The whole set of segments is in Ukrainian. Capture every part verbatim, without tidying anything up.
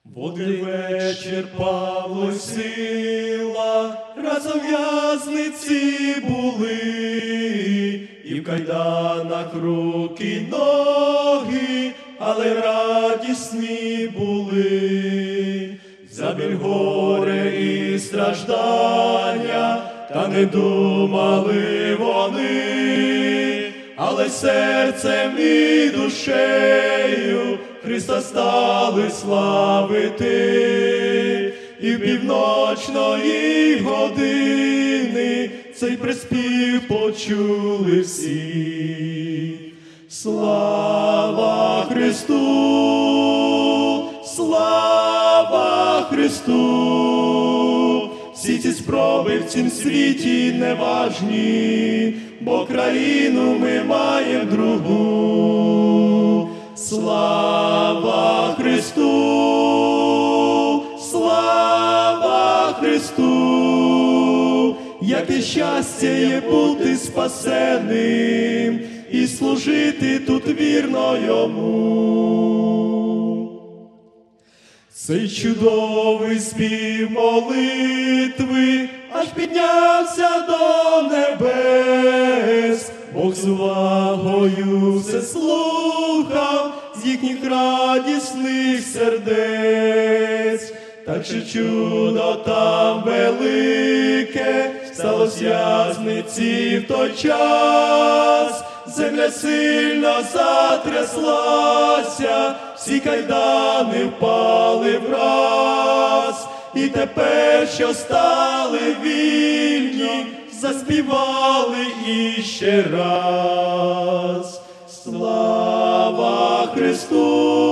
В один вечір Павло й Сила разом в'язниці були, і в кайданах руки й ноги, але радісні були. За біль, горе і страждання, та не думали вони, але серцем і душею Христа стали славити. І в півночної години цей приспів почули всі. Слава Христу! Слава Христу! Всі ці спроби в цім світі неважні, бо країну ми маємо другу. Слава Христу! Слава Христу! Яке щастя є бути спасеним і служити тут вірно Йому. Цей чудовий спів молитви аж піднявся до небес. Бог з увагою все слухав з їхніх радісних сердець. Так що чудо там велике сталось в в'язниці в той час. Земля сильно затряслася, всі кайдани впали враз. І тепер, що стали вільні, заспівали іще раз. Слава Христу!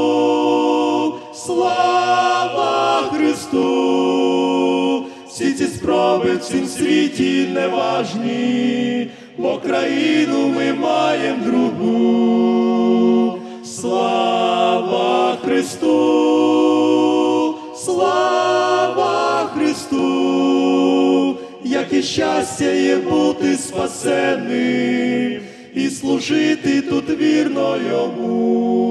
Слава Христу! Всі ці спроби в цім світі неважні, бо країну ми маємо другу. Слава Христу! Слава Христу! Яке щастя є бути спасеним і служити тут вірно Йому.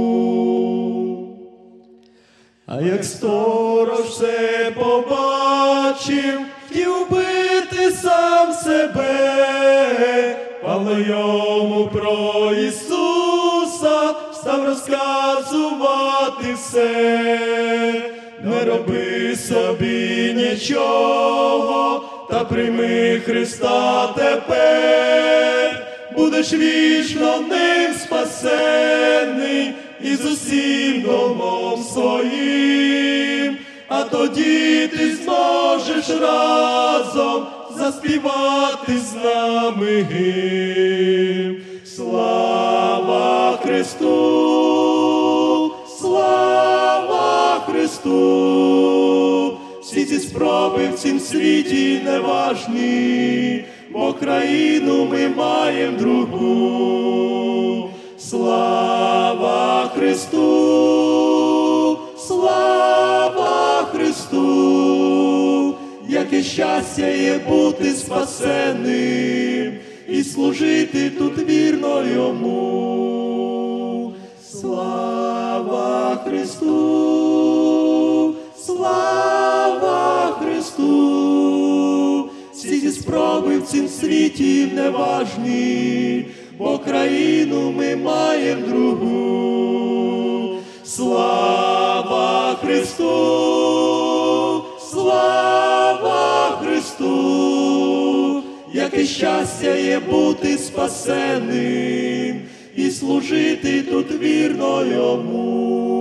А як сторож все побачив, хотів убити сам себе, Павло йому про Ісуса став розказувати все. Не роби собі нічого, та прийми Христа тепер, будеш вічно ним спасений і з усім домом своїм. А тоді ти зможеш разом заспівати з нами гімн. Слава Христу! Слава Христу! Всі ці спроби в цім світі неважні, бо країну ми маємо другу. Слава Христу! Слава Христу! Яке щастя є бути спасеним і служити тут вірно Йому. Слава Христу! Слава Христу! Всі ці спроби в цім світі неважні, бо країну ми маємо другу. Слава Христу! Слава Христу! Яке щастя є бути спасеним і служити тут вірно Йому.